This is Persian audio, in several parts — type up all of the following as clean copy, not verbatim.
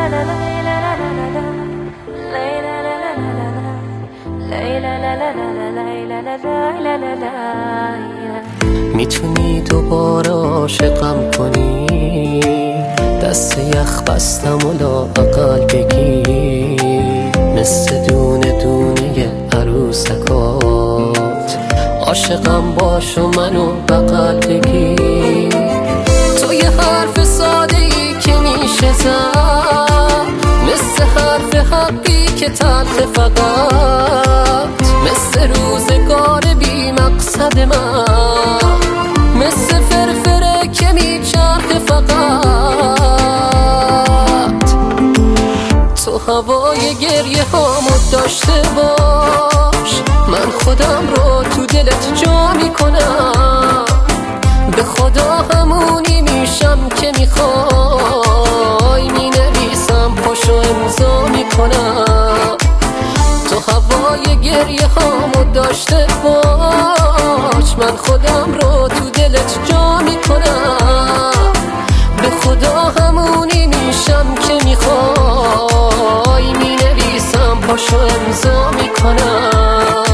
میتونی دوباره عاشقم کنی، دست یخ بستم و لااقل بگی مثل دونه دونه عروسکات عاشقم باش و منو بغل بگی. تو یه حرف ساده ای که میشه زد، مثل حرف حقی که تلخ فقط، مثل روزگار بی مقصد من، مثل فرفره که میچرخه فقط. تو هوای گریه هامو داشته باش، من خودم رو تو دلت جا میکنم، به خدا همونی میشم که میخوای، مینویسم پاشو امضا میکنم. تو هوای گریه هامو داشته باش، من خودم رو تو دلت جا میکنم، به خدا همونی میشم که میخوای، مینویسم پاشو امضا میکنم.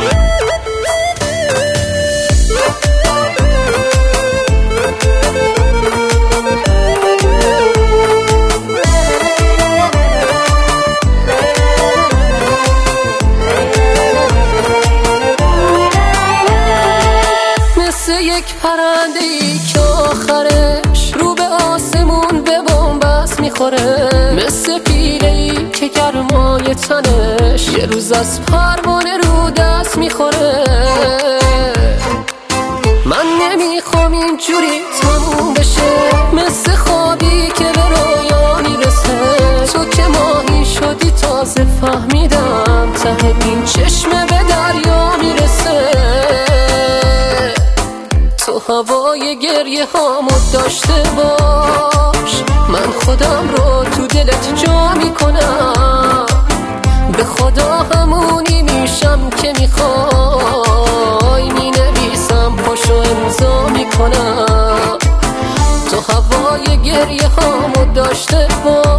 یک پرنده‌ای که آخرش رو به آسمون به بنبست میخوره، مثل پیله‌ای که گرمای تنش یه روز از پروانه رو دست میخوره. من نمیخوام اینجوری تموم بشه، مثل خوابی که به رویا میرسه. تو که ماهی شدی تازه فهمیدم، ته این چشمه به دریا میرسه. تو هوای گریه هامو داشته باش، من خودم رو تو دلت جا میکنم، به خدا همونی میشم که میخوای، مینویسم پاشو امضا میکنم. تو هوای گریه هامو داشته باش،